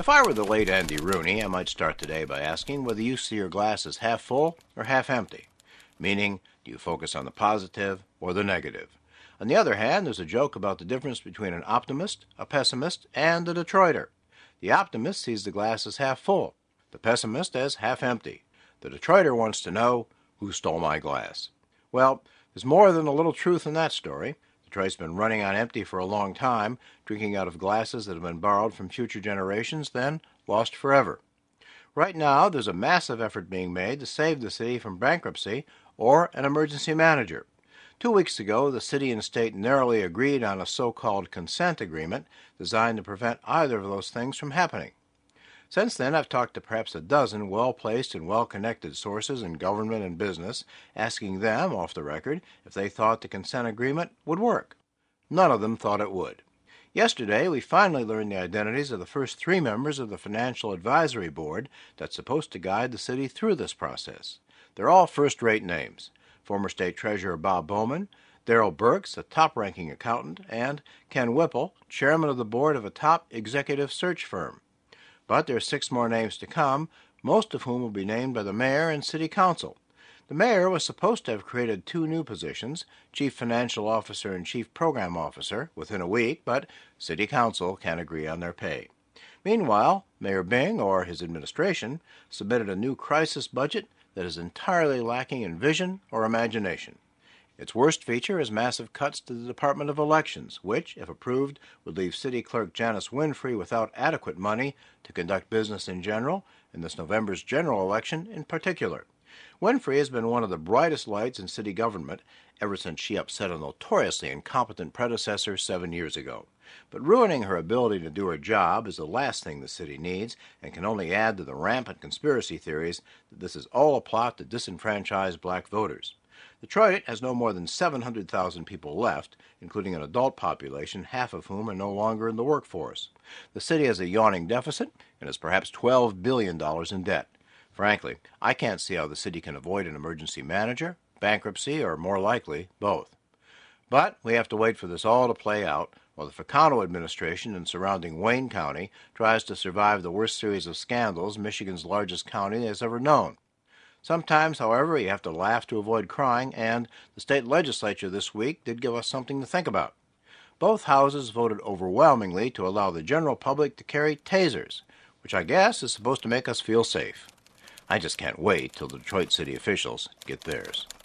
If I were the late Andy Rooney, I might start today by asking whether you see your glass as half full or half empty. Meaning, do you focus on the positive or the negative? On the other hand, there's a joke about the difference between an optimist, a pessimist, and a Detroiter. The optimist sees the glass as half full, the pessimist as half empty. The Detroiter wants to know, who stole my glass? Well, there's more than a little truth in that story. Detroit's been running on empty for a long time, drinking out of glasses that have been borrowed from future generations, then lost forever. Right now, there's a massive effort being made to save the city from bankruptcy or an emergency manager. 2 weeks ago, the city and state narrowly agreed on a so-called consent agreement designed to prevent either of those things from happening. Since then, I've talked to perhaps a dozen well-placed and well-connected sources in government and business, asking them, off the record, if they thought the consent agreement would work. None of them thought it would. Yesterday, we finally learned the identities of the first 3 members of the Financial Advisory Board that's supposed to guide the city through this process. They're all first-rate names. Former State Treasurer Bob Bowman, Darrell Burks, a top-ranking accountant, and Ken Whipple, chairman of the board of a top executive search firm. But there are 6 more names to come, most of whom will be named by the mayor and city council. The mayor was supposed to have created 2 new positions, chief financial officer and chief program officer, within a week, but city council can't agree on their pay. Meanwhile, Mayor Bing, or his administration, submitted a new crisis budget that is entirely lacking in vision or imagination. Its worst feature is massive cuts to the Department of Elections, which, if approved, would leave City Clerk Janice Winfrey without adequate money to conduct business in general, and this November's general election in particular. Winfrey has been one of the brightest lights in city government ever since she upset a notoriously incompetent predecessor 7 years ago. But ruining her ability to do her job is the last thing the city needs and can only add to the rampant conspiracy theories that this is all a plot to disenfranchise black voters. Detroit has no more than 700,000 people left, including an adult population, half of whom are no longer in the workforce. The city has a yawning deficit and is perhaps $12 billion in debt. Frankly, I can't see how the city can avoid an emergency manager, bankruptcy, or more likely, both. But we have to wait for this all to play out while the Ficano administration and surrounding Wayne County tries to survive the worst series of scandals Michigan's largest county has ever known. Sometimes, however, you have to laugh to avoid crying, and the state legislature this week did give us something to think about. Both houses voted overwhelmingly to allow the general public to carry tasers, which I guess is supposed to make us feel safe. I just can't wait till the Detroit city officials get theirs.